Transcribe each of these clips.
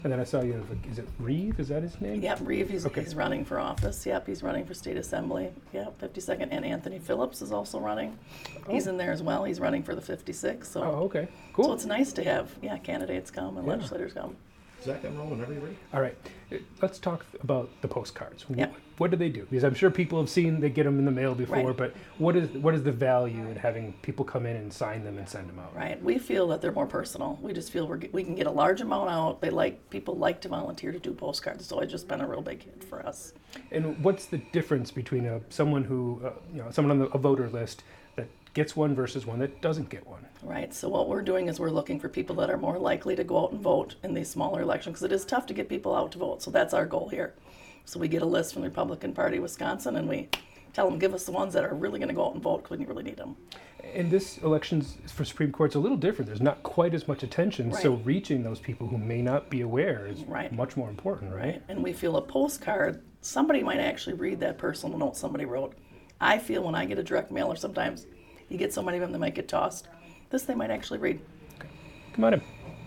And then I saw you have, is it Reeve? Is that his name? Yep, Reeve, he's Okay. running for office. Yep, he's running for state assembly. Yep, 52nd. And Anthony Phillips is also running. He's in there as well. He's running for the 56th. So, Oh, okay. Cool. so it's nice to have, candidates come and Yeah. legislators come. Zach, I'm rolling whenever you're ready. All right. Let's talk about the postcards. Yeah. What do they do? Because I'm sure people have seen, they get them in the mail before, Right. but what is the value in having people come in and sign them and send them out? Right. We feel that they're more personal. We just feel we can get a large amount out. People like to volunteer to do postcards. So it's just been a real big hit for us. And what's the difference between someone who, someone on a voter list that gets one versus one that doesn't get one? Right. So what we're doing is we're looking for people that are more likely to go out and vote in these smaller elections because it is tough to get people out to vote. So that's our goal here. So we get a list from the Republican Party of Wisconsin and we tell them, give us the ones that are really going to go out and vote because we really need them. And this election for Supreme Court's a little different. There's not quite as much attention, so Right. reaching those people who may not be aware is Right. much more important, right? And we feel a postcard, somebody might actually read that personal note somebody wrote. I feel when I get a direct mailer, sometimes you get so many of them that might get tossed. This they might actually read. Come on in.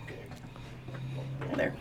Hi there.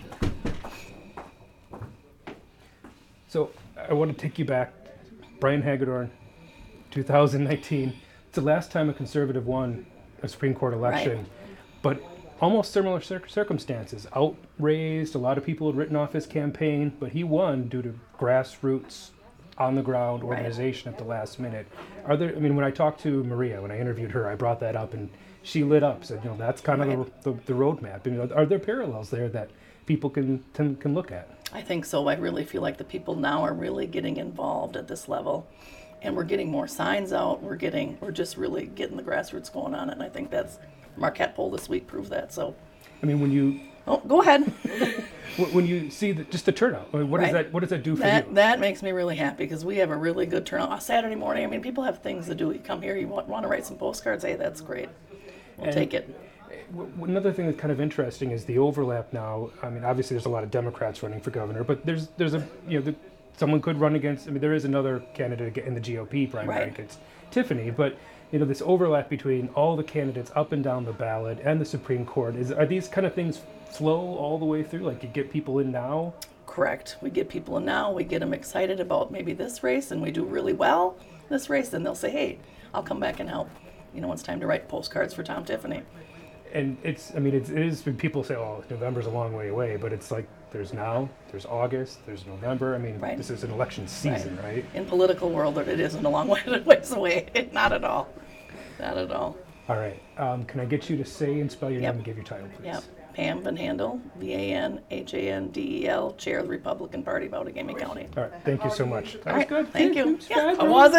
So I want to take you back. Brian Hagedorn, 2019. It's the last time a conservative won a Supreme Court election, Right. but almost similar circumstances. Outraised, a lot of people had written off his campaign, but he won due to grassroots, on the ground Right. organization at the last minute. When I talked to Maria, when I interviewed her, I brought that up and she lit up, said, that's kind of Right. the roadmap. Are there parallels there that people can look at? I think so. I really feel like the people now are really getting involved at this level. And we're getting more signs out. We're just really getting the grassroots going on. And I think that's Marquette poll this week proved that. So, When you oh, go ahead. when you see just the turnout, what does Right. that do for you? That makes me really happy because we have a really good turnout. On Saturday morning, people have things to do. You come here, you want to write some postcards. Hey, that's great. We'll take it. Another thing that's kind of interesting is the overlap now. Obviously there's a lot of Democrats running for governor, but there's someone could run against. There is another candidate in the GOP primary. Right. It's Tiffany, but this overlap between all the candidates up and down the ballot and the Supreme Court are these kind of things flow all the way through? Like you get people in now. Correct. We get people in now. We get them excited about maybe this race, and we do really well this race. Then they'll say, "Hey, I'll come back and help." It's time to write postcards for Tom Tiffany. And it is when people say, "Oh, November's a long way away," but it's like there's August, there's November. Right. This is an election season, right? In political world, it isn't a long ways away. Not at all. Not at all. All right. Can I get you to say and spell your Yep. name and give your title, please? Yep. Pam Van Handel, VANHANDEL, Chair of the Republican Party of Outagamie County. All right. Thank you so much. That was All right. good. Thank Yeah, you. good. Yeah, Subscribe, I was.